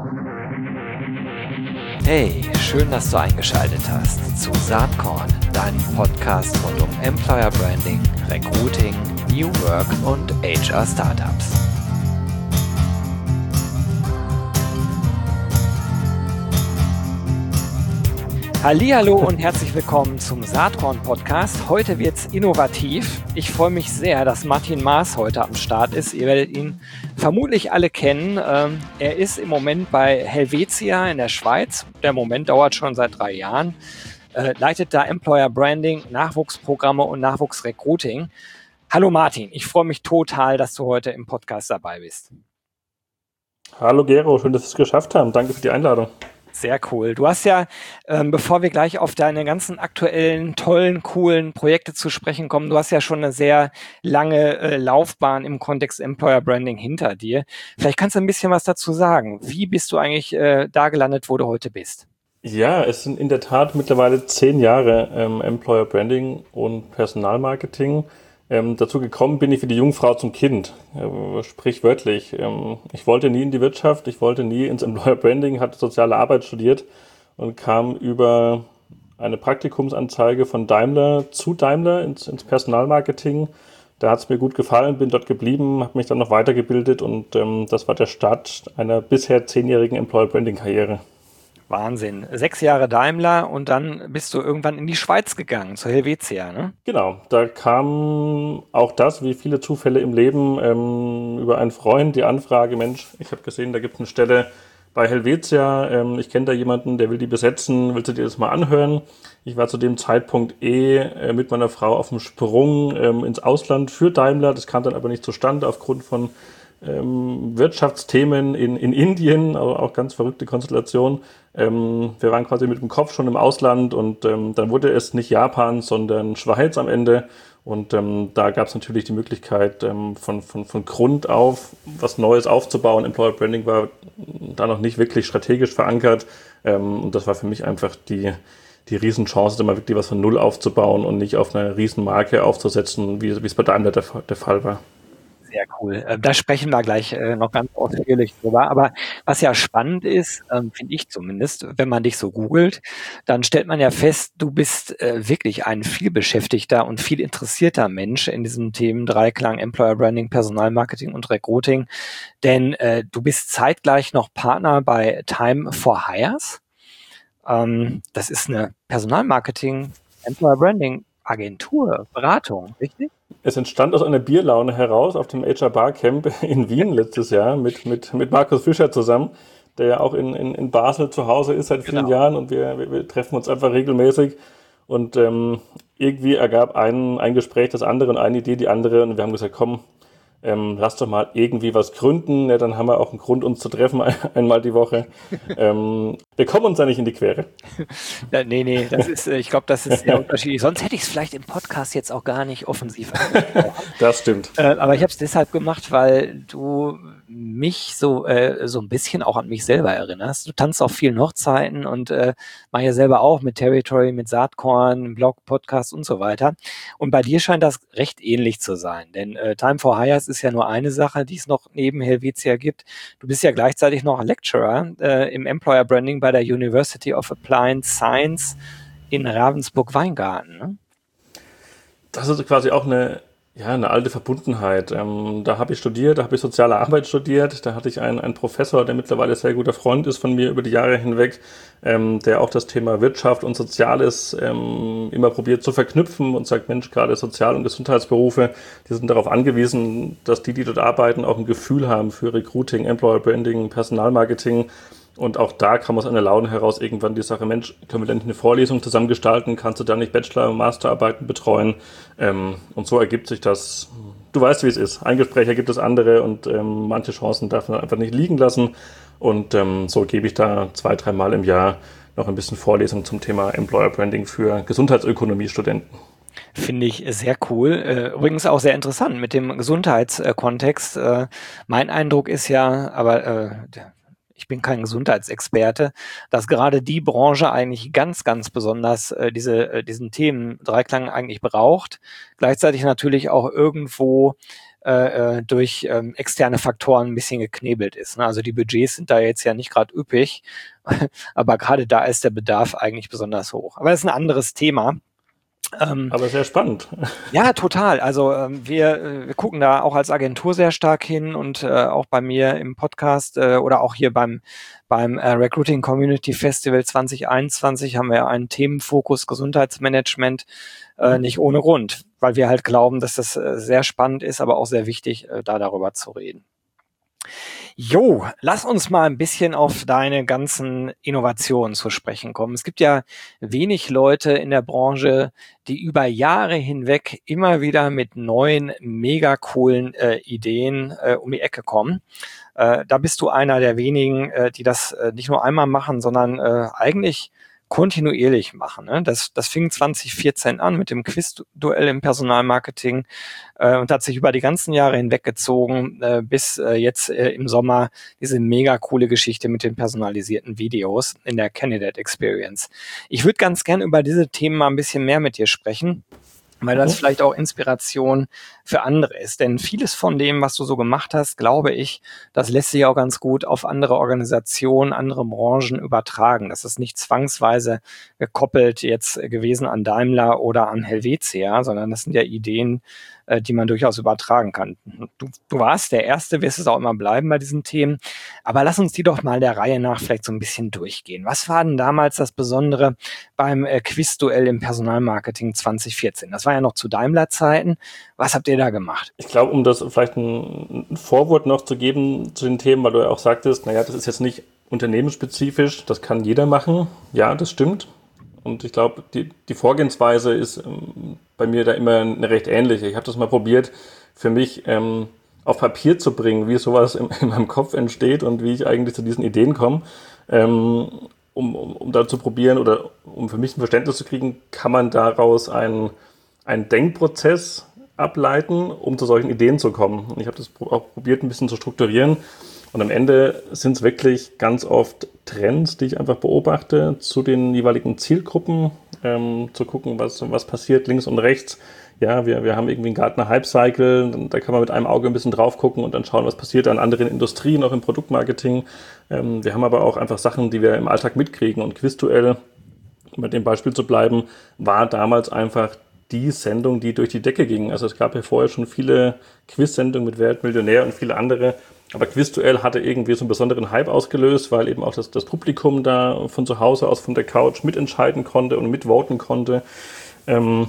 Hey, schön, dass du eingeschaltet hast zu Saatkorn, deinem Podcast rund um Employer Branding, Recruiting, New Work und HR Startups. Hallihallo und herzlich willkommen zum Saatkorn-Podcast. Heute wird's innovativ. Ich freue mich sehr, dass Martin Maas heute am Start ist. Ihr werdet ihn vermutlich alle kennen. Er ist im Moment bei Helvetia in der Schweiz. Der Moment dauert schon seit 3 Jahren. Leitet da Employer Branding, Nachwuchsprogramme und Nachwuchsrecruiting. Hallo Martin, ich freue mich total, dass du heute im Podcast dabei bist. Hallo Gero, schön, dass wir es geschafft haben. Danke für die Einladung. Sehr cool. Du hast ja, bevor wir gleich auf deine ganzen aktuellen, tollen, coolen Projekte zu sprechen kommen, du hast ja schon eine sehr lange Laufbahn im Kontext Employer Branding hinter dir. Vielleicht kannst du ein bisschen was dazu sagen. Wie bist du eigentlich da gelandet, wo du heute bist? Ja, es sind in der Tat mittlerweile 10 Jahre Employer Branding und Personalmarketing. Dazu gekommen bin ich wie die Jungfrau zum Kind, sprichwörtlich. Ich wollte nie in die Wirtschaft, ich wollte nie ins Employer Branding, hatte soziale Arbeit studiert und kam über eine Praktikumsanzeige von Daimler zu Daimler ins Personalmarketing. Da hat es mir gut gefallen, bin dort geblieben, habe mich dann noch weitergebildet und das war der Start einer bisher 10-jährigen Employer Branding Karriere. Wahnsinn. 6 Jahre Daimler und dann bist du irgendwann in die Schweiz gegangen, zur Helvetia, ne? Genau, da kam auch das, wie viele Zufälle im Leben, über einen Freund die Anfrage, Mensch, ich habe gesehen, da gibt es eine Stelle bei Helvetia, ich kenne da jemanden, der will die besetzen, willst du dir das mal anhören? Ich war zu dem Zeitpunkt mit meiner Frau auf dem Sprung ins Ausland für Daimler, das kam dann aber nicht zustande aufgrund von Wirtschaftsthemen in Indien, auch ganz verrückte Konstellation. Wir waren quasi mit dem Kopf schon im Ausland und dann wurde es nicht Japan, sondern Schweiz am Ende. Und da gab es natürlich die Möglichkeit, von Grund auf was Neues aufzubauen. Employer Branding war da noch nicht wirklich strategisch verankert. Und das war für mich einfach die Riesenchance, da mal wirklich was von Null aufzubauen und nicht auf eine Riesenmarke aufzusetzen, wie es bei Daimler der Fall war. Sehr cool. Da sprechen wir gleich noch ganz ausführlich drüber. Aber was ja spannend ist, finde ich zumindest, wenn man dich so googelt, dann stellt man ja fest, du bist wirklich ein vielbeschäftigter und viel interessierter Mensch in diesem Themen-Dreiklang Employer Branding, Personalmarketing und Recruiting. Denn du bist zeitgleich noch Partner bei Time for Hires. Das ist eine Personalmarketing, Employer Branding Agentur, Beratung, richtig? Es entstand aus einer Bierlaune heraus auf dem HR Barcamp in Wien letztes Jahr mit Markus Fischer zusammen, der ja auch in Basel zu Hause ist seit vielen Jahren und wir treffen uns einfach regelmäßig und irgendwie ergab ein Gespräch das andere und eine Idee die andere und wir haben gesagt, komm, lass doch mal irgendwie was gründen, ja, dann haben wir auch einen Grund, uns zu treffen einmal die Woche. Wir kommen uns da nicht in die Quere. Nee, ich glaube, das ist sehr unterschiedlich. Sonst hätte ich es vielleicht im Podcast jetzt auch gar nicht offensiv angesprochen. Das stimmt. Aber ich habe es deshalb gemacht, weil du mich so ein bisschen auch an mich selber erinnerst. Du tanzt auf vielen Hochzeiten und mach ja selber auch mit Territory, mit Saatkorn, Blog, Podcast und so weiter. Und bei dir scheint das recht ähnlich zu sein, denn Time for Hires ist ja nur eine Sache, die es noch neben Helvetia gibt. Du bist ja gleichzeitig noch Lecturer im Employer Branding bei der University of Applied Science in Ravensburg-Weingarten. Ne? Das ist quasi auch eine alte Verbundenheit. Da habe ich studiert, da habe ich soziale Arbeit studiert, da hatte ich einen Professor, der mittlerweile sehr guter Freund ist von mir über die Jahre hinweg, der auch das Thema Wirtschaft und Soziales immer probiert zu verknüpfen und sagt, Mensch, gerade Sozial- und Gesundheitsberufe, die sind darauf angewiesen, dass die dort arbeiten, auch ein Gefühl haben für Recruiting, Employer Branding, Personalmarketing. Und auch da kam aus einer Laune heraus irgendwann die Sache, Mensch, können wir denn nicht eine Vorlesung zusammen gestalten? Kannst du da nicht Bachelor- und Masterarbeiten betreuen? Und so ergibt sich das. Du weißt, wie es ist. Ein Gespräch ergibt das andere und manche Chancen darf man einfach nicht liegen lassen. Und so gebe ich da 2-3 Mal im Jahr noch ein bisschen Vorlesung zum Thema Employer Branding für Gesundheitsökonomie-Studenten. Finde ich sehr cool. Übrigens auch sehr interessant mit dem Gesundheitskontext. Mein Eindruck ist ja, aber ich bin kein Gesundheitsexperte, dass gerade die Branche eigentlich ganz, ganz besonders diesen Themen Dreiklang eigentlich braucht. Gleichzeitig natürlich auch irgendwo durch externe Faktoren ein bisschen geknebelt ist. Ne? Also die Budgets sind da jetzt ja nicht gerade üppig, aber gerade da ist der Bedarf eigentlich besonders hoch. Aber das ist ein anderes Thema. Aber sehr spannend. Ja, total. Also wir gucken da auch als Agentur sehr stark hin und auch bei mir im Podcast oder auch hier beim Recruiting Community Festival 2021 haben wir einen Themenfokus Gesundheitsmanagement, nicht ohne Grund, weil wir halt glauben, dass das sehr spannend ist, aber auch sehr wichtig, da darüber zu reden. Jo, lass uns mal ein bisschen auf deine ganzen Innovationen zu sprechen kommen. Es gibt ja wenig Leute in der Branche, die über Jahre hinweg immer wieder mit neuen, mega coolen Ideen um die Ecke kommen. Da bist du einer der wenigen, die das nicht nur einmal machen, sondern eigentlich kontinuierlich machen. Ne? Das fing 2014 an mit dem Quizduell im Personalmarketing und hat sich über die ganzen Jahre hinweggezogen, bis jetzt im Sommer diese mega coole Geschichte mit den personalisierten Videos in der Candidate Experience. Ich würde ganz gern über diese Themen mal ein bisschen mehr mit dir sprechen, weil das vielleicht auch Inspiration für andere ist. Denn vieles von dem, was du so gemacht hast, glaube ich, das lässt sich auch ganz gut auf andere Organisationen, andere Branchen übertragen. Das ist nicht zwangsweise gekoppelt jetzt gewesen an Daimler oder an Helvetia, sondern das sind ja Ideen, die man durchaus übertragen kann. Du warst der Erste, wirst es auch immer bleiben bei diesen Themen. Aber lass uns die doch mal der Reihe nach vielleicht so ein bisschen durchgehen. Was war denn damals das Besondere beim Quizduell im Personalmarketing 2014? Das war ja noch zu Daimler-Zeiten. Was habt ihr da gemacht? Ich glaube, um das vielleicht ein Vorwort noch zu geben zu den Themen, weil du ja auch sagtest, naja, das ist jetzt nicht unternehmensspezifisch, das kann jeder machen. Ja, das stimmt. Und ich glaube, die Vorgehensweise ist bei mir da immer eine recht ähnliche. Ich habe das mal probiert, für mich auf Papier zu bringen, wie sowas in meinem Kopf entsteht und wie ich eigentlich zu diesen Ideen komme. Um da zu probieren oder um für mich ein Verständnis zu kriegen, kann man daraus einen Denkprozess ableiten, um zu solchen Ideen zu kommen. Und ich habe das auch probiert, ein bisschen zu strukturieren. Und am Ende sind es wirklich ganz oft Trends, die ich einfach beobachte zu den jeweiligen Zielgruppen, zu gucken, was passiert links und rechts. Ja, wir haben irgendwie einen Gartner Hype Cycle, da kann man mit einem Auge ein bisschen drauf gucken und dann schauen, was passiert an anderen Industrien, auch im Produktmarketing. Wir haben aber auch einfach Sachen, die wir im Alltag mitkriegen. Und Quizduell, um mit dem Beispiel zu bleiben, war damals einfach die Sendung, die durch die Decke ging. Also es gab ja vorher schon viele Quiz-Sendungen mit Wer wird Millionär und viele andere. Aber Quizduell hatte irgendwie so einen besonderen Hype ausgelöst, weil eben auch das Publikum da von zu Hause aus, von der Couch mitentscheiden konnte und mitvoten konnte. Und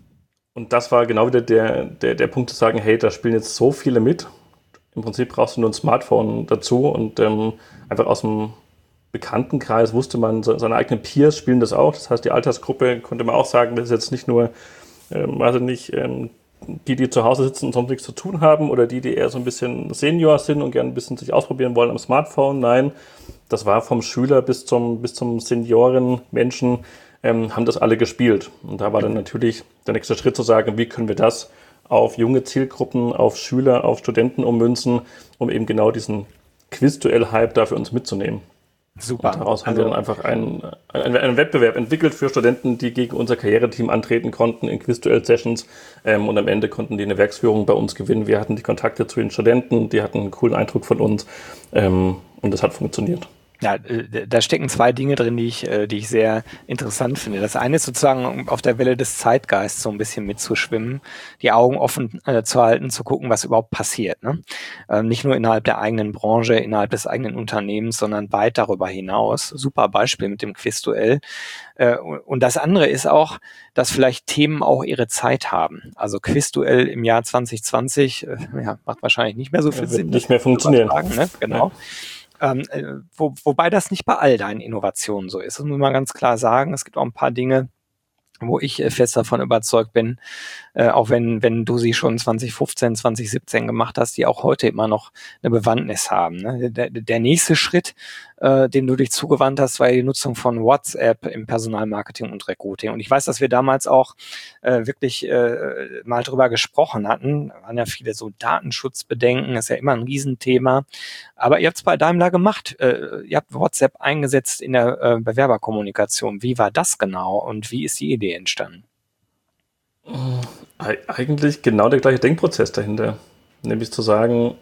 das war genau wieder der Punkt zu sagen, hey, da spielen jetzt so viele mit. Im Prinzip brauchst du nur ein Smartphone dazu und einfach aus dem Bekanntenkreis wusste man, seine eigenen Peers spielen das auch. Das heißt, die Altersgruppe konnte man auch sagen, das ist jetzt nicht nur, also nicht die zu Hause sitzen und sonst nichts zu tun haben oder die eher so ein bisschen Senior sind und gerne ein bisschen sich ausprobieren wollen am Smartphone. Nein, das war vom Schüler bis zum Senioren-Menschen, haben das alle gespielt. Und da war dann natürlich der nächste Schritt zu sagen, wie können wir das auf junge Zielgruppen, auf Schüler, auf Studenten ummünzen, um eben genau diesen Quizduell-Hype da für uns mitzunehmen. Super. Und daraus haben wir dann einfach einen Wettbewerb entwickelt für Studenten, die gegen unser Karriereteam antreten konnten in Quizduell-Sessions. Und am Ende konnten die eine Werksführung bei uns gewinnen. Wir hatten die Kontakte zu den Studenten, die hatten einen coolen Eindruck von uns. Und das hat funktioniert. Ja, da stecken zwei Dinge drin, die ich sehr interessant finde. Das eine ist sozusagen, auf der Welle des Zeitgeists so ein bisschen mitzuschwimmen, die Augen offen zu halten, zu gucken, was überhaupt passiert. Ne? Nicht nur innerhalb der eigenen Branche, innerhalb des eigenen Unternehmens, sondern weit darüber hinaus. Super Beispiel mit dem Quizduell. Und das andere ist auch, dass vielleicht Themen auch ihre Zeit haben. Also Quizduell im Jahr 2020 macht wahrscheinlich nicht mehr so viel Sinn. Nicht mehr funktionieren. Ne? Genau. Ja. Wobei das nicht bei all deinen Innovationen so ist. Das muss man ganz klar sagen. Es gibt auch ein paar Dinge, wo ich fest davon überzeugt bin, auch wenn du sie schon 2015, 2017 gemacht hast, die auch heute immer noch eine Bewandtnis haben. Ne? Der nächste Schritt, dem du dich zugewandt hast, war die Nutzung von WhatsApp im Personalmarketing und Recruiting. Und ich weiß, dass wir damals auch wirklich mal drüber gesprochen hatten. Da waren ja viele so Datenschutzbedenken, ist ja immer ein Riesenthema. Aber ihr habt es bei Daimler gemacht. Ihr habt WhatsApp eingesetzt in der Bewerberkommunikation. Wie war das genau und wie ist die Idee entstanden? Eigentlich genau der gleiche Denkprozess dahinter. nämlich zu sagen,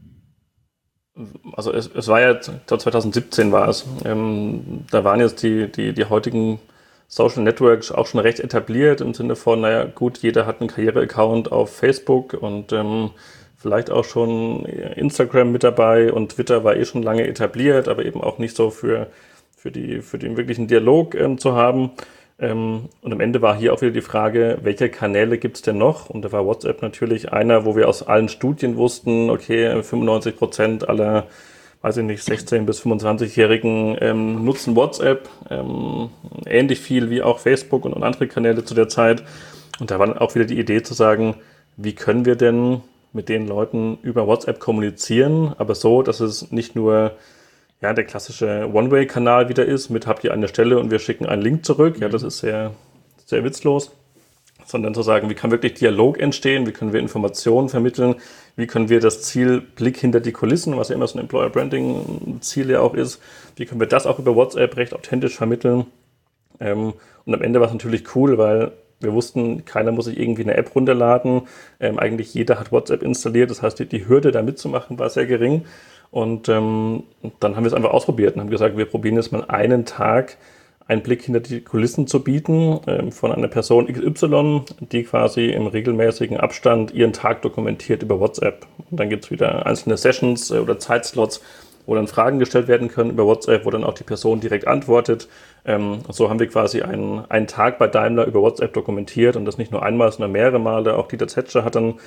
also es war ja, ich glaube 2017 war es, da waren jetzt die heutigen Social Networks auch schon recht etabliert im Sinne von, naja gut, jeder hat einen Karriere-Account auf Facebook und vielleicht auch schon Instagram mit dabei und Twitter war schon lange etabliert, aber eben auch nicht so für den wirklichen Dialog zu haben. Und am Ende war hier auch wieder die Frage, welche Kanäle gibt es denn noch? Und da war WhatsApp natürlich einer, wo wir aus allen Studien wussten, okay, 95% aller, weiß ich nicht, 16- bis 25-Jährigen nutzen WhatsApp, ähnlich viel wie auch Facebook und andere Kanäle zu der Zeit. Und da war auch wieder die Idee zu sagen, wie können wir denn mit den Leuten über WhatsApp kommunizieren, aber so, dass es nicht nur der klassische One-Way-Kanal wieder ist, mit habt ihr eine Stelle und wir schicken einen Link zurück. Ja, das ist sehr, sehr witzlos. Sondern zu sagen, wie kann wirklich Dialog entstehen, wie können wir Informationen vermitteln, wie können wir das Ziel Blick hinter die Kulissen, was ja immer so ein Employer-Branding-Ziel ja auch ist, wie können wir das auch über WhatsApp recht authentisch vermitteln. Und am Ende war es natürlich cool, weil wir wussten, keiner muss sich irgendwie eine App runterladen. Eigentlich jeder hat WhatsApp installiert, das heißt, die Hürde da mitzumachen war sehr gering. Und dann haben wir es einfach ausprobiert und haben gesagt, wir probieren jetzt mal einen Tag einen Blick hinter die Kulissen zu bieten von einer Person XY, die quasi im regelmäßigen Abstand ihren Tag dokumentiert über WhatsApp. Und dann gibt es wieder einzelne Sessions oder Zeitslots, wo dann Fragen gestellt werden können über WhatsApp, wo dann auch die Person direkt antwortet. So haben wir quasi einen Tag bei Daimler über WhatsApp dokumentiert und das nicht nur einmal, sondern mehrere Male. Auch Dieter Zetscher hat dann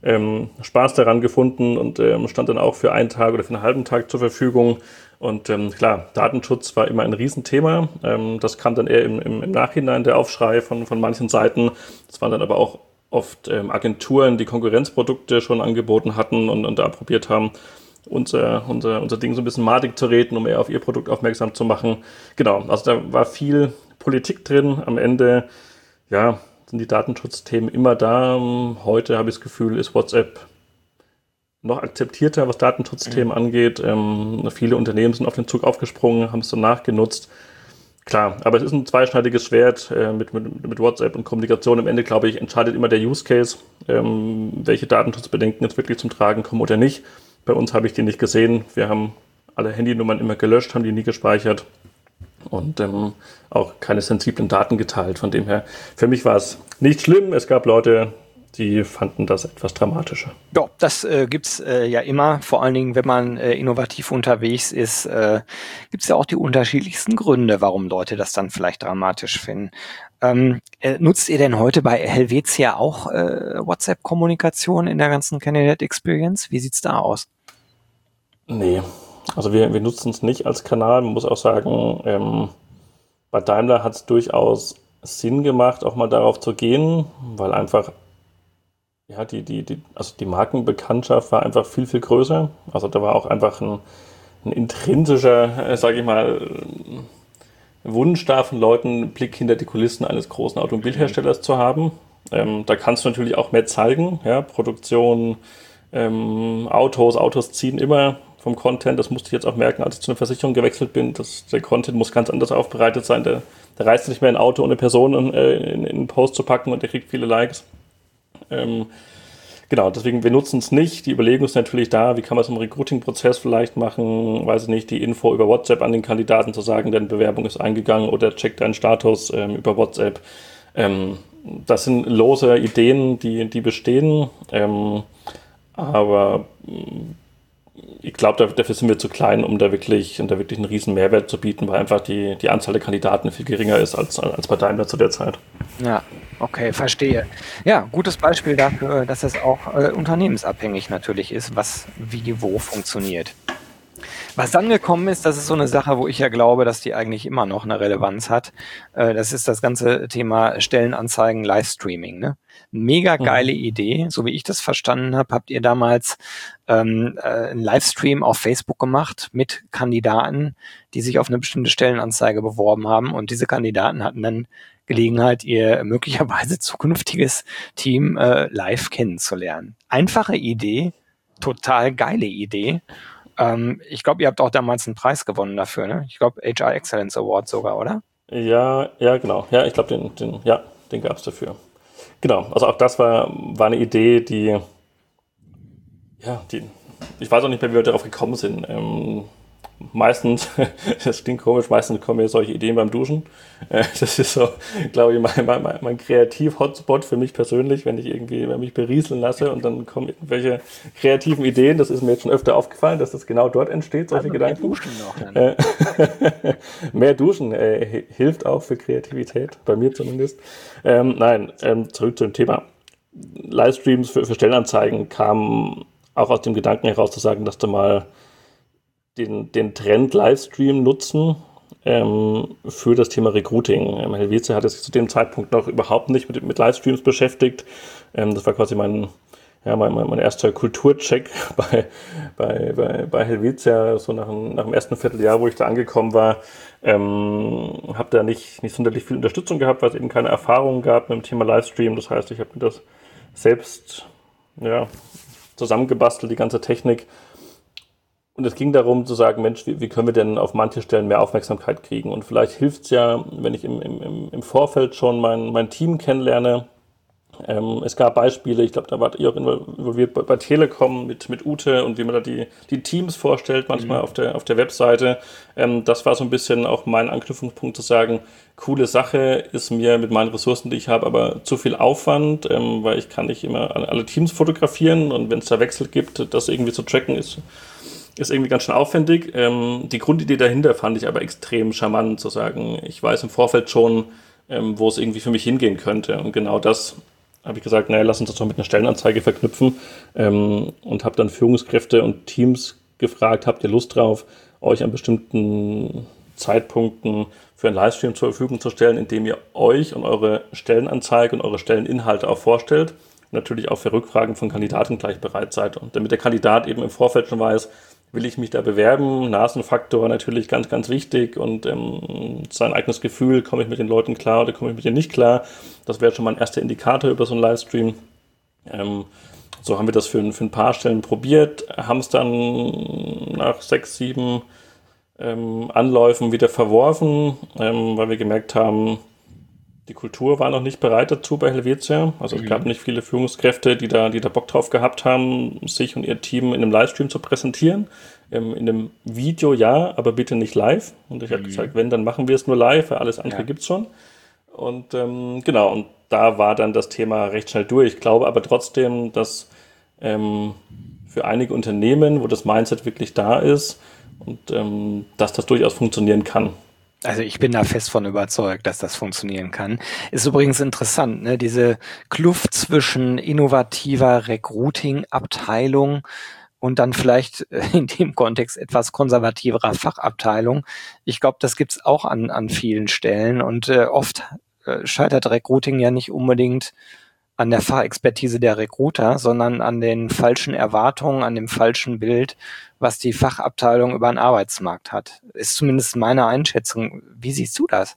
Spaß daran gefunden und stand dann auch für einen Tag oder für einen halben Tag zur Verfügung. Und klar, Datenschutz war immer ein Riesenthema. Das kam dann eher im Nachhinein, der Aufschrei von manchen Seiten. Das waren dann aber auch oft Agenturen, die Konkurrenzprodukte schon angeboten hatten und da probiert haben, unser Ding so ein bisschen madig zu reden, um eher auf ihr Produkt aufmerksam zu machen. Genau, also da war viel Politik drin. Am Ende, ja, sind die Datenschutzthemen immer da. Heute habe ich das Gefühl, ist WhatsApp noch akzeptierter, was Datenschutzthemen angeht. Viele Unternehmen sind auf den Zug aufgesprungen, haben es dann nachgenutzt. Klar, aber es ist ein zweischneidiges Schwert mit WhatsApp und Kommunikation. Am Ende, glaube ich, entscheidet immer der Use Case, welche Datenschutzbedenken jetzt wirklich zum Tragen kommen oder nicht. Bei uns habe ich die nicht gesehen. Wir haben alle Handynummern immer gelöscht, haben die nie gespeichert und auch keine sensiblen Daten geteilt. Von dem her, für mich war es nicht schlimm. Es gab Leute, die fanden das etwas dramatischer. Ja, das gibt's ja immer. Vor allen Dingen, wenn man innovativ unterwegs ist, gibt's ja auch die unterschiedlichsten Gründe, warum Leute das dann vielleicht dramatisch finden. Nutzt ihr denn heute bei Helvetia auch WhatsApp-Kommunikation in der ganzen Candidate Experience? Wie sieht's da aus? Nee, also wir nutzen es nicht als Kanal. Man muss auch sagen, bei Daimler hat es durchaus Sinn gemacht, auch mal darauf zu gehen, weil einfach ja, also die Markenbekanntschaft war einfach viel, viel größer. Also da war auch einfach ein intrinsischer, sage ich mal, Wunsch da von Leuten, einen Blick hinter die Kulissen eines großen Automobilherstellers zu haben. Da kannst du natürlich auch mehr zeigen, ja, Produktion, Autos ziehen immer vom Content. Das musste ich jetzt auch merken, als ich zu einer Versicherung gewechselt bin. Der Content muss ganz anders aufbereitet sein. Der reißt nicht mehr ein Auto und eine Person in einen Post zu packen und der kriegt viele Likes. Genau, deswegen, wir nutzen es nicht. Die Überlegung ist natürlich da, wie kann man es im Recruiting-Prozess vielleicht machen, weiß ich nicht, die Info über WhatsApp an den Kandidaten zu sagen, deine Bewerbung ist eingegangen oder check deinen Status über WhatsApp. Das sind lose Ideen, die bestehen, aber ich glaube, dafür sind wir zu klein, um da wirklich einen riesen Mehrwert zu bieten, weil einfach die Anzahl der Kandidaten viel geringer ist als bei Daimler zu der Zeit. Ja, okay, verstehe. Ja, gutes Beispiel dafür, dass es auch unternehmensabhängig natürlich ist, was wie wo funktioniert. Was dann gekommen ist, das ist so eine Sache, wo ich ja glaube, dass die eigentlich immer noch eine Relevanz hat. Das ist das ganze Thema Stellenanzeigen, Livestreaming. Ne? Mega geile Idee. So wie ich das verstanden habe, habt ihr damals einen Livestream auf Facebook gemacht mit Kandidaten, die sich auf eine bestimmte Stellenanzeige beworben haben. Und diese Kandidaten hatten dann Gelegenheit, ihr möglicherweise zukünftiges Team live kennenzulernen. Einfache Idee, total geile Idee. Ich glaube, ihr habt auch damals einen Preis gewonnen dafür, ne? Ich glaube, HR Excellence Award sogar, oder? Ja, genau. Ja, ich glaube, den gab es dafür. Genau, also auch das war eine Idee, die Ja, ich weiß auch nicht mehr, wie wir darauf gekommen sind. Meistens, das klingt komisch, meistens kommen mir solche Ideen beim Duschen. Das ist so, glaube ich, mein Kreativ-Hotspot für mich persönlich, wenn ich mich berieseln lasse und dann kommen irgendwelche kreativen Ideen. Das ist mir jetzt schon öfter aufgefallen, dass das genau dort entsteht, solche Also mehr Gedanken. duschen noch dann. Mehr Duschen hilft auch für Kreativität, bei mir zumindest. Nein, zurück zu dem Thema. Livestreams für Stellenanzeigen kamen auch aus dem Gedanken heraus zu sagen, dass du mal den Trend Livestream nutzen für das Thema Recruiting. Helvetia hat sich zu dem Zeitpunkt noch überhaupt nicht mit Livestreams beschäftigt. Das war quasi mein erster Kulturcheck bei Helvetia, so nach dem ersten Vierteljahr, wo ich da angekommen war. Habe da nicht sonderlich viel Unterstützung gehabt, weil es eben keine Erfahrung gab mit dem Thema Livestream. Das heißt, ich habe mir das selbst zusammengebastelt, die ganze Technik. Und es ging darum zu sagen, Mensch, wie können wir denn auf manche Stellen mehr Aufmerksamkeit kriegen? Und vielleicht hilft es ja, wenn ich im Vorfeld schon mein Team kennenlerne. Es gab Beispiele, ich glaube, da wart ihr auch involviert bei Telekom mit Ute und wie man da die Teams vorstellt, manchmal auf der Webseite. Das war so ein bisschen auch mein Anknüpfungspunkt zu sagen, coole Sache ist mir mit meinen Ressourcen, die ich habe, aber zu viel Aufwand, weil ich kann nicht immer alle Teams fotografieren und wenn es da Wechsel gibt, das irgendwie zu tracken ist irgendwie ganz schön aufwendig. Die Grundidee dahinter fand ich aber extrem charmant, zu sagen, ich weiß im Vorfeld schon, wo es irgendwie für mich hingehen könnte. Und genau das habe ich gesagt, naja, lass uns das doch mit einer Stellenanzeige verknüpfen und habe dann Führungskräfte und Teams gefragt, habt ihr Lust drauf, euch an bestimmten Zeitpunkten für einen Livestream zur Verfügung zu stellen, indem ihr euch und eure Stellenanzeige und eure Stelleninhalte auch vorstellt. Und natürlich auch für Rückfragen von Kandidaten gleich bereit seid. Und damit der Kandidat eben im Vorfeld schon weiß, will ich mich da bewerben? Nasenfaktor natürlich ganz, ganz wichtig und sein eigenes Gefühl, komme ich mit den Leuten klar oder komme ich mit denen nicht klar? Das wäre schon mal ein erster Indikator über so einen Livestream. So haben wir das für ein paar Stellen probiert, haben es dann nach 6, 7 Anläufen wieder verworfen, weil wir gemerkt haben, die Kultur war noch nicht bereit dazu bei Helvetia. Also es gab nicht viele Führungskräfte, die da Bock drauf gehabt haben, sich und ihr Team in einem Livestream zu präsentieren. In einem Video ja, aber bitte nicht live. Und ich habe gesagt, wenn, dann machen wir es nur live, weil alles andere gibt's schon. Und genau, und da war dann das Thema recht schnell durch. Ich glaube aber trotzdem, dass für einige Unternehmen, wo das Mindset wirklich da ist und dass das durchaus funktionieren kann. Also ich bin da fest von überzeugt, dass das funktionieren kann. Ist übrigens interessant, ne? Diese Kluft zwischen innovativer Recruiting-Abteilung und dann vielleicht in dem Kontext etwas konservativerer Fachabteilung. Ich glaube, das gibt's auch an vielen Stellen und oft scheitert Recruiting ja nicht unbedingt an der Fachexpertise der Recruiter, sondern an den falschen Erwartungen, an dem falschen Bild, was die Fachabteilung über den Arbeitsmarkt hat. Ist zumindest meine Einschätzung. Wie siehst du das?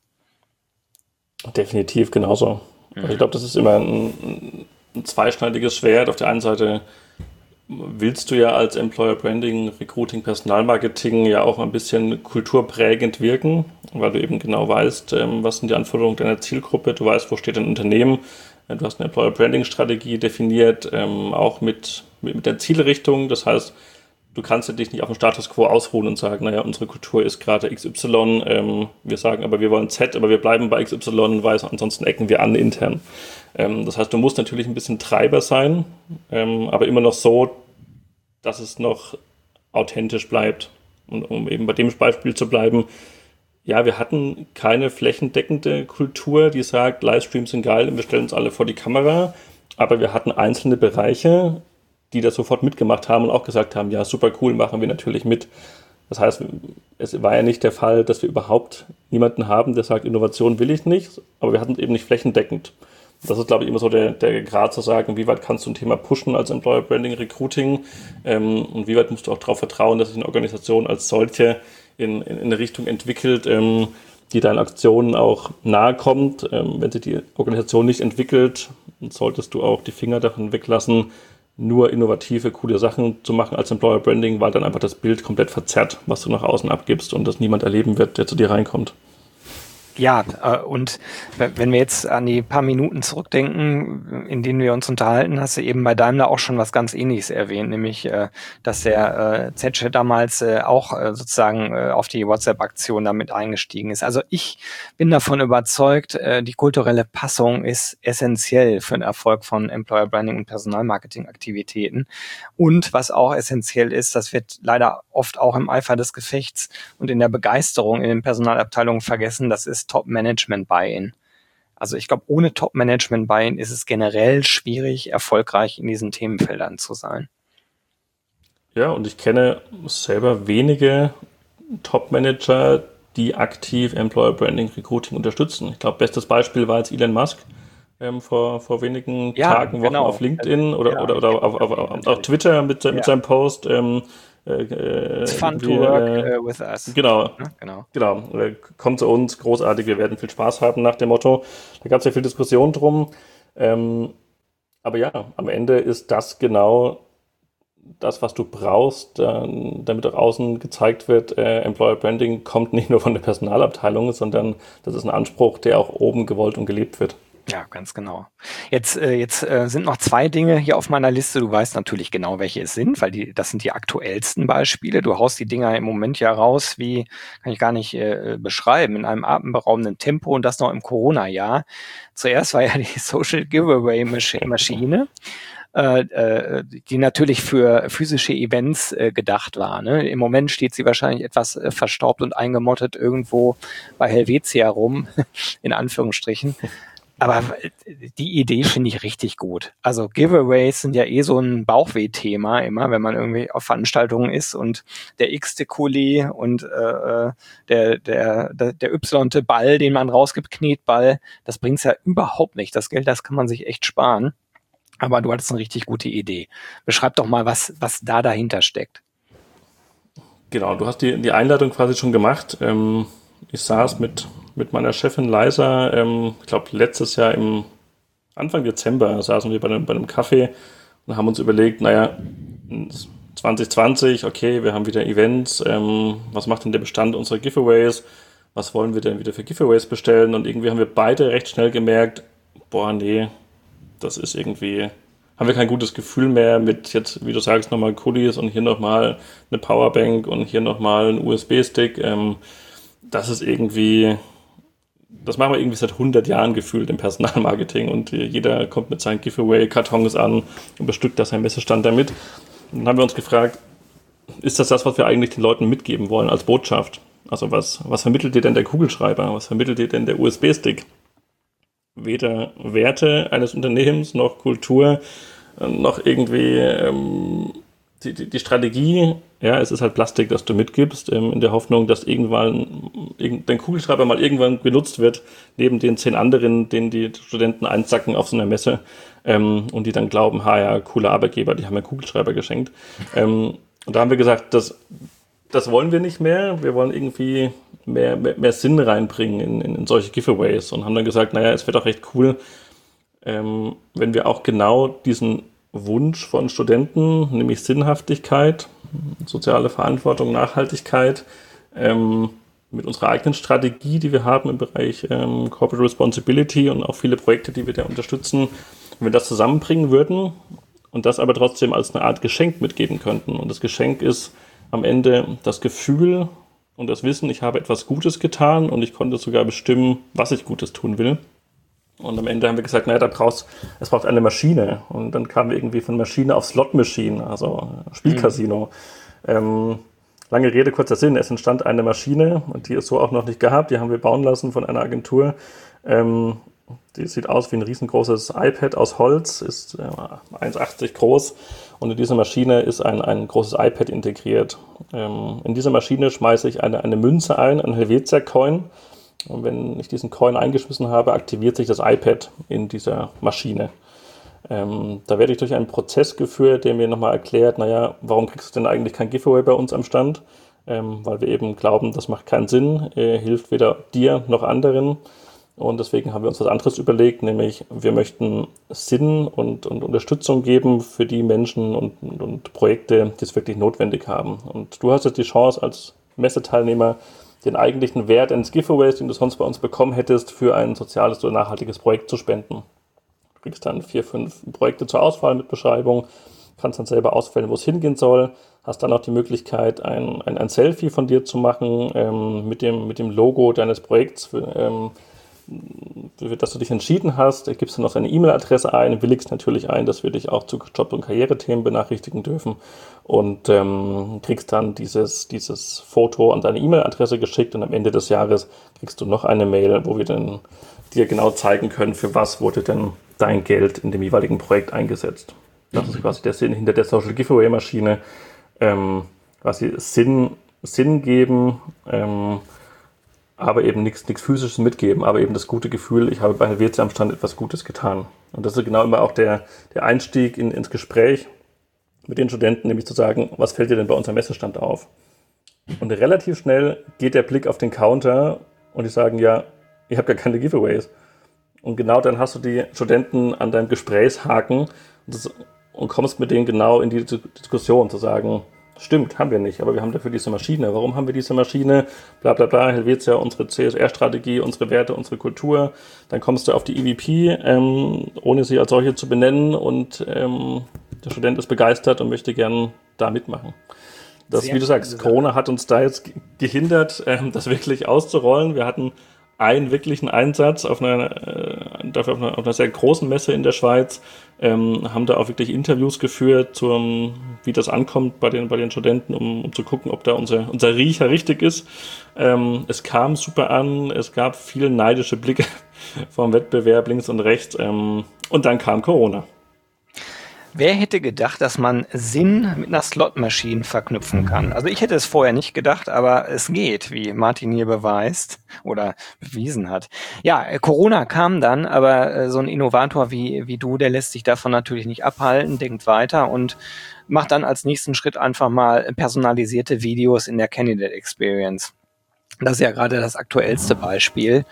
Definitiv genauso. Also ich glaube, das ist immer ein zweischneidiges Schwert. Auf der einen Seite willst du ja als Employer Branding, Recruiting, Personalmarketing ja auch ein bisschen kulturprägend wirken, weil du eben genau weißt, was sind die Anforderungen deiner Zielgruppe, du weißt, wo steht dein Unternehmen, du hast eine Employer Branding Strategie definiert, auch mit der Zielrichtung, das heißt, du kannst dich nicht auf dem Status quo ausruhen und sagen, naja, unsere Kultur ist gerade XY, wir sagen aber, wir wollen Z, aber wir bleiben bei XY, weil ansonsten ecken wir an intern. Das heißt, du musst natürlich ein bisschen Treiber sein, aber immer noch so, dass es noch authentisch bleibt. Und um eben bei dem Beispiel zu bleiben, ja, wir hatten keine flächendeckende Kultur, die sagt, Livestreams sind geil und wir stellen uns alle vor die Kamera, aber wir hatten einzelne Bereiche, die das sofort mitgemacht haben und auch gesagt haben, ja, super cool, machen wir natürlich mit. Das heißt, es war ja nicht der Fall, dass wir überhaupt niemanden haben, der sagt, Innovation will ich nicht, aber wir hatten es eben nicht flächendeckend. Das ist, glaube ich, immer so der Grad zu sagen, wie weit kannst du ein Thema pushen als Employer Branding, Recruiting und wie weit musst du auch darauf vertrauen, dass sich eine Organisation als solche in eine Richtung entwickelt, die deinen Aktionen auch nahe kommt. Wenn sich die Organisation nicht entwickelt, solltest du auch die Finger davon weglassen, nur innovative, coole Sachen zu machen als Employer Branding, weil dann einfach das Bild komplett verzerrt, was du nach außen abgibst und das niemand erleben wird, der zu dir reinkommt. Ja, und wenn wir jetzt an die paar Minuten zurückdenken, in denen wir uns unterhalten, hast du eben bei Daimler auch schon was ganz Ähnliches erwähnt, nämlich, dass der Z-Chat damals auch sozusagen auf die WhatsApp-Aktion damit eingestiegen ist. Also ich bin davon überzeugt, die kulturelle Passung ist essentiell für den Erfolg von Employer Branding und Personalmarketing-Aktivitäten. Und was auch essentiell ist, das wird leider oft auch im Eifer des Gefechts und in der Begeisterung in den Personalabteilungen vergessen, das ist Top-Management-Buy-in. Also ich glaube, ohne Top-Management-Buy-in ist es generell schwierig, erfolgreich in diesen Themenfeldern zu sein. Ja, und ich kenne selber wenige Top-Manager, die aktiv Employer Branding Recruiting unterstützen. Ich glaube, bestes Beispiel war jetzt Elon Musk vor wenigen Ja, Tagen, Wochen auf genau. LinkedIn Ja, ich oder kenne das erwähnt, auf natürlich. Twitter mit Ja, seinem Post. it's fun to Irgendwie, work with us. genau, Ne? Genau. genau, kommt zu uns, großartig, wir werden viel Spaß haben nach dem Motto. Da gab es ja viel Diskussion drum. Ähm, aber ja, am Ende ist das genau das, was du brauchst, damit auch außen gezeigt wird, Employer Branding kommt nicht nur von der Personalabteilung, sondern das ist ein Anspruch, der auch oben gewollt und gelebt wird. Ja, ganz genau. Jetzt sind noch zwei Dinge hier auf meiner Liste. Du weißt natürlich genau, welche es sind, weil das sind die aktuellsten Beispiele. Du haust die Dinger im Moment ja raus, wie kann ich gar nicht beschreiben, in einem atemberaubenden Tempo und das noch im Corona-Jahr. Zuerst war ja die Social Giveaway-Maschine, die natürlich für physische Events gedacht war. Ne? Im Moment steht sie wahrscheinlich etwas verstaubt und eingemottet irgendwo bei Helvetia rum, in Anführungsstrichen. Aber die Idee finde ich richtig gut. Also Giveaways sind ja eh so ein Bauchweh-Thema immer, wenn man irgendwie auf Veranstaltungen ist und der x-te Kuli und der y-te Ball, den man rausgibt, Knetball, das bringt's ja überhaupt nicht. Das Geld, das kann man sich echt sparen. Aber du hattest eine richtig gute Idee. Beschreib doch mal, was da dahinter steckt. Genau, du hast die Einleitung quasi schon gemacht. Ich saß mit meiner Chefin Leisa, ich glaube letztes Jahr im Anfang Dezember saßen wir bei einem Kaffee und haben uns überlegt, naja, 2020, okay, wir haben wieder Events, was macht denn der Bestand unserer Giveaways? Was wollen wir denn wieder für Giveaways bestellen? Und irgendwie haben wir beide recht schnell gemerkt, boah, nee, das ist irgendwie, haben wir kein gutes Gefühl mehr mit jetzt, wie du sagst, nochmal Kulis und hier nochmal eine Powerbank und hier nochmal ein USB-Stick. Das ist irgendwie, das machen wir irgendwie seit 100 Jahren gefühlt im Personalmarketing und jeder kommt mit seinen Giveaway-Kartons an und bestückt da seinen Messestand damit. Und dann haben wir uns gefragt, ist das, was wir eigentlich den Leuten mitgeben wollen als Botschaft? Also was vermittelt dir denn der Kugelschreiber? Was vermittelt dir denn der USB-Stick? Weder Werte eines Unternehmens noch Kultur, noch irgendwie die Strategie, ja, es ist halt Plastik, das du mitgibst, in der Hoffnung, dass dein Kugelschreiber mal irgendwann genutzt wird, neben den 10 anderen, den die Studenten einsacken auf so einer Messe und die dann glauben, ha ja, cooler Arbeitgeber, die haben mir Kugelschreiber geschenkt. Und da haben wir gesagt, das wollen wir nicht mehr. Wir wollen irgendwie mehr Sinn reinbringen in solche Giveaways und haben dann gesagt, naja, es wäre doch recht cool, wenn wir auch genau diesen Wunsch von Studenten, nämlich Sinnhaftigkeit, soziale Verantwortung, Nachhaltigkeit, mit unserer eigenen Strategie, die wir haben im Bereich Corporate Responsibility und auch viele Projekte, die wir da unterstützen, wenn wir das zusammenbringen würden und das aber trotzdem als eine Art Geschenk mitgeben könnten. Und das Geschenk ist am Ende das Gefühl und das Wissen, ich habe etwas Gutes getan und ich konnte sogar bestimmen, was ich Gutes tun will. Und am Ende haben wir gesagt, naja, es braucht eine Maschine. Und dann kamen wir irgendwie von Maschine auf Slot Machine, also Spielcasino. Lange Rede, kurzer Sinn. Es entstand eine Maschine und die ist so auch noch nicht gehabt. Die haben wir bauen lassen von einer Agentur. Die sieht aus wie ein riesengroßes iPad aus Holz, ist 1,80 groß und in dieser Maschine ist ein großes iPad integriert. In dieser Maschine schmeiße ich eine Münze ein, einen Helvetia-Coin. Und wenn ich diesen Coin eingeschmissen habe, aktiviert sich das iPad in dieser Maschine. Da werde ich durch einen Prozess geführt, der mir nochmal erklärt, naja, warum kriegst du denn eigentlich kein Giveaway bei uns am Stand? Weil wir eben glauben, das macht keinen Sinn, hilft weder dir noch anderen. Und deswegen haben wir uns was anderes überlegt, nämlich wir möchten Sinn und Unterstützung geben für die Menschen und Projekte, die es wirklich notwendig haben. Und du hast jetzt die Chance als Messeteilnehmer, den eigentlichen Wert eines Giveaways, den du sonst bei uns bekommen hättest, für ein soziales oder nachhaltiges Projekt zu spenden. Du kriegst dann 4, 5 Projekte zur Auswahl mit Beschreibung, kannst dann selber auswählen, wo es hingehen soll, hast dann auch die Möglichkeit, ein Selfie von dir zu machen mit dem Logo deines Projekts, für das du dich entschieden hast. Gibst dann noch deine E-Mail-Adresse ein, willigst natürlich ein, dass wir dich auch zu Job- und Karrierethemen benachrichtigen dürfen und kriegst dann dieses Foto an deine E-Mail-Adresse geschickt und am Ende des Jahres kriegst du noch eine Mail, wo wir dann dir genau zeigen können, für was wurde denn dein Geld in dem jeweiligen Projekt eingesetzt. Das ist quasi der Sinn hinter der Social Giveaway-Maschine, quasi Sinn geben, aber eben nichts Physisches mitgeben, aber eben das gute Gefühl, ich habe bei Helvetia am Stand etwas Gutes getan. Und das ist genau immer auch der Einstieg ins Gespräch mit den Studenten, nämlich zu sagen, was fällt dir denn bei unserem Messestand auf? Und relativ schnell geht der Blick auf den Counter und die sagen, ja, ihr habt gar keine Giveaways. Und genau dann hast du die Studenten an deinem Gesprächshaken und kommst mit denen genau in die Diskussion, zu sagen, stimmt, haben wir nicht, aber wir haben dafür diese Maschine. Warum haben wir diese Maschine? Bla bla bla, Helvetia, unsere CSR-Strategie, unsere Werte, unsere Kultur. Dann kommst du auf die EVP, ohne sie als solche zu benennen und der Student ist begeistert und möchte gern da mitmachen. Das, wie du sagst, Corona hat uns da jetzt gehindert, das wirklich auszurollen. Wir hatten einen wirklichen Einsatz auf einer sehr großen Messe in der Schweiz, haben da auch wirklich Interviews geführt, wie das ankommt bei den Studenten, um zu gucken, ob da unser Riecher richtig ist. Es kam super an, es gab viele neidische Blicke vom Wettbewerb links und rechts und dann kam Corona. Wer hätte gedacht, dass man Sinn mit einer Slot-Machine verknüpfen kann? Also ich hätte es vorher nicht gedacht, aber es geht, wie Martin hier beweist oder bewiesen hat. Ja, Corona kam dann, aber so ein Innovator wie du, der lässt sich davon natürlich nicht abhalten, denkt weiter und macht dann als nächsten Schritt einfach mal personalisierte Videos in der Candidate Experience. Das ist ja gerade das aktuellste Beispiel,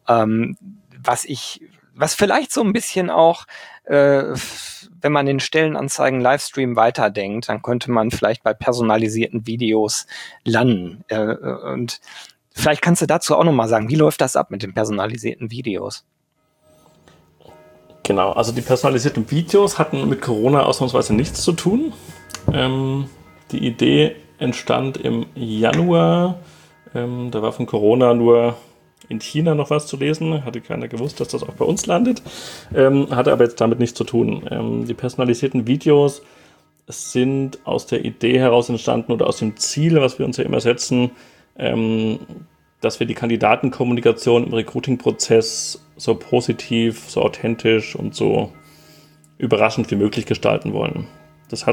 was vielleicht so ein bisschen auch, wenn man den Stellenanzeigen Livestream weiterdenkt, dann könnte man vielleicht bei personalisierten Videos landen. Und vielleicht kannst du dazu auch nochmal sagen, wie läuft das ab mit den personalisierten Videos? Genau, also die personalisierten Videos hatten mit Corona ausnahmsweise nichts zu tun. Die Idee entstand im Januar. Da war von Corona nur in China noch was zu lesen, hatte keiner gewusst, dass das auch bei uns landet, hatte aber jetzt damit nichts zu tun. Die personalisierten Videos sind aus der Idee heraus entstanden oder aus dem Ziel, was wir uns ja immer setzen, dass wir die Kandidatenkommunikation im Recruiting-Prozess so positiv, so authentisch und so überraschend wie möglich gestalten wollen. Das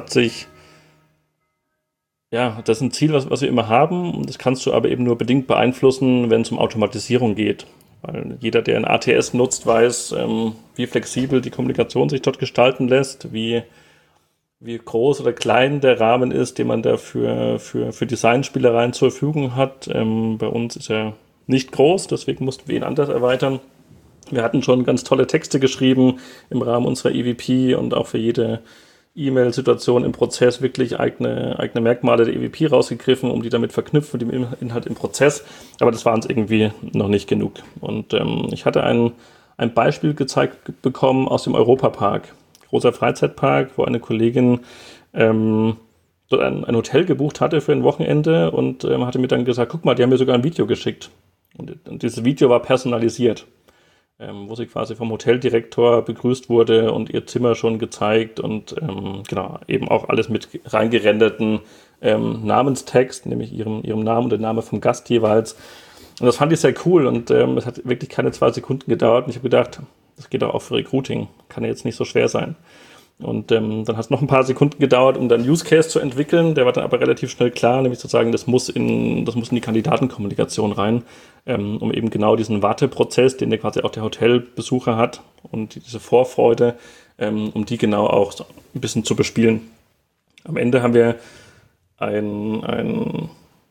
ist ein Ziel, was wir immer haben. Das kannst du aber eben nur bedingt beeinflussen, wenn es um Automatisierung geht. Weil jeder, der ein ATS nutzt, weiß, wie flexibel die Kommunikation sich dort gestalten lässt, wie groß oder klein der Rahmen ist, den man da für Designspielereien zur Verfügung hat. Bei uns ist er nicht groß, deswegen mussten wir ihn anders erweitern. Wir hatten schon ganz tolle Texte geschrieben im Rahmen unserer EVP und auch für jede E-Mail-Situation im Prozess wirklich eigene Merkmale der EVP rausgegriffen, um die damit verknüpfen, mit dem Inhalt im Prozess. Aber das war uns irgendwie noch nicht genug. Und ich hatte ein Beispiel gezeigt bekommen aus dem Europapark. Großer Freizeitpark, wo eine Kollegin dort ein Hotel gebucht hatte für ein Wochenende und hatte mir dann gesagt, guck mal, die haben mir sogar ein Video geschickt. Und dieses Video war personalisiert, wo sie quasi vom Hoteldirektor begrüßt wurde und ihr Zimmer schon gezeigt und eben auch alles mit reingerenderten Namenstext, nämlich ihrem Namen und der Name vom Gast jeweils. Und das fand ich sehr cool und es hat wirklich keine 2 Sekunden gedauert und ich habe gedacht, das geht auch für Recruiting, kann ja jetzt nicht so schwer sein. Und dann hat es noch ein paar Sekunden gedauert, um dann Use Case zu entwickeln. Der war dann aber relativ schnell klar, nämlich zu sagen, das muss in die Kandidatenkommunikation rein, um eben genau diesen Warteprozess, den quasi auch der Hotelbesucher hat und diese Vorfreude, um die genau auch so ein bisschen zu bespielen. Am Ende haben wir ein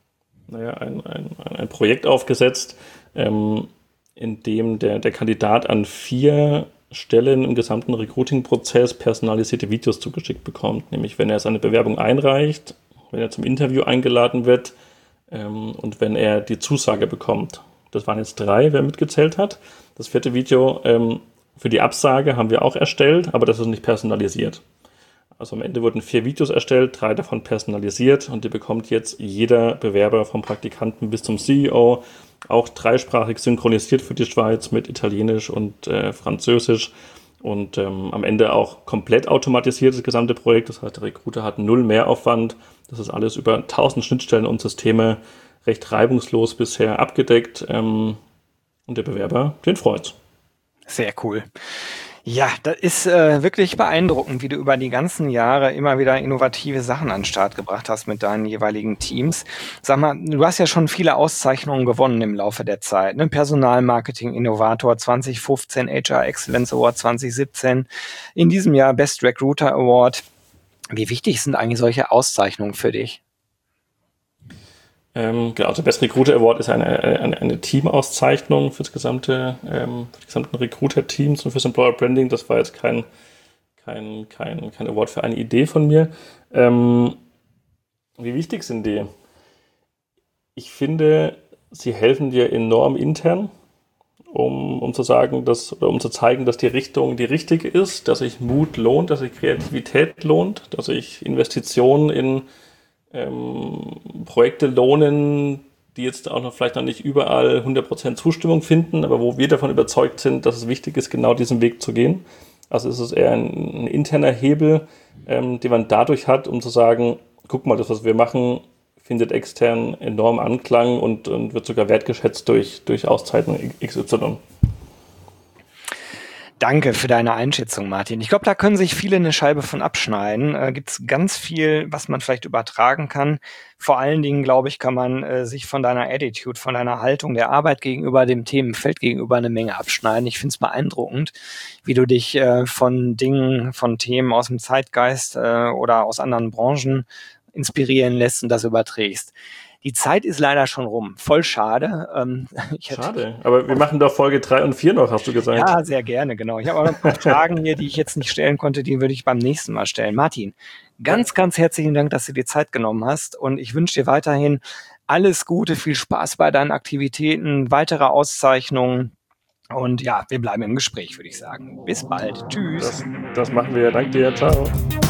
Projekt aufgesetzt, in dem der Kandidat an 4 Stellen im gesamten Recruiting-Prozess personalisierte Videos zugeschickt bekommt. Nämlich, wenn er seine Bewerbung einreicht, wenn er zum Interview eingeladen wird, und wenn er die Zusage bekommt. Das waren jetzt 3, wer mitgezählt hat. Das 4. Video für die Absage haben wir auch erstellt, aber das ist nicht personalisiert. Also am Ende wurden 4 Videos erstellt, 3 davon personalisiert und die bekommt jetzt jeder Bewerber vom Praktikanten bis zum CEO, auch 3-sprachig synchronisiert für die Schweiz mit Italienisch und Französisch und am Ende auch komplett automatisiert das gesamte Projekt. Das heißt, der Recruiter hat 0 Mehraufwand. Das ist alles über 1000 Schnittstellen und Systeme recht reibungslos bisher abgedeckt und der Bewerber, den freut's. Sehr cool. Ja, das ist wirklich beeindruckend, wie du über die ganzen Jahre immer wieder innovative Sachen an den Start gebracht hast mit deinen jeweiligen Teams. Sag mal, du hast ja schon viele Auszeichnungen gewonnen im Laufe der Zeit. Ne? Personalmarketing Innovator 2015, HR Excellence Award 2017, in diesem Jahr Best Recruiter Award. Wie wichtig sind eigentlich solche Auszeichnungen für dich? Genau, also Best Recruiter Award ist eine Teamauszeichnung für die gesamten Recruiter-Teams und fürs Employer Branding. Das war jetzt kein Award für eine Idee von mir. Wie wichtig sind die? Ich finde, sie helfen dir enorm intern, um zu sagen, um zu zeigen, dass die Richtung die richtige ist, dass sich Mut lohnt, dass sich Kreativität lohnt, dass sich Investitionen in Projekte lohnen, die jetzt auch noch vielleicht noch nicht überall 100% Zustimmung finden, aber wo wir davon überzeugt sind, dass es wichtig ist, genau diesen Weg zu gehen. Also es ist eher ein interner Hebel, den man dadurch hat, um zu sagen, guck mal, das, was wir machen, findet extern enorm Anklang und wird sogar wertgeschätzt durch Auszeichnung XY. Danke für deine Einschätzung, Martin. Ich glaube, da können sich viele eine Scheibe von abschneiden. Gibt es ganz viel, was man vielleicht übertragen kann. Vor allen Dingen, glaube ich, kann man sich von deiner Attitude, von deiner Haltung der Arbeit gegenüber dem Themenfeld gegenüber eine Menge abschneiden. Ich finde es beeindruckend, wie du dich von Dingen, von Themen aus dem Zeitgeist oder aus anderen Branchen inspirieren lässt und das überträgst. Die Zeit ist leider schon rum. Voll schade. Schade, aber wir machen doch Folge 3 und 4 noch, hast du gesagt. Ja, sehr gerne, genau. Ich habe auch noch ein paar Fragen hier, die ich jetzt nicht stellen konnte, die würde ich beim nächsten Mal stellen. Martin, ganz herzlichen Dank, dass du dir Zeit genommen hast und ich wünsche dir weiterhin alles Gute, viel Spaß bei deinen Aktivitäten, weitere Auszeichnungen und ja, wir bleiben im Gespräch, würde ich sagen. Bis bald. Tschüss. Das machen wir. Danke dir. Ciao.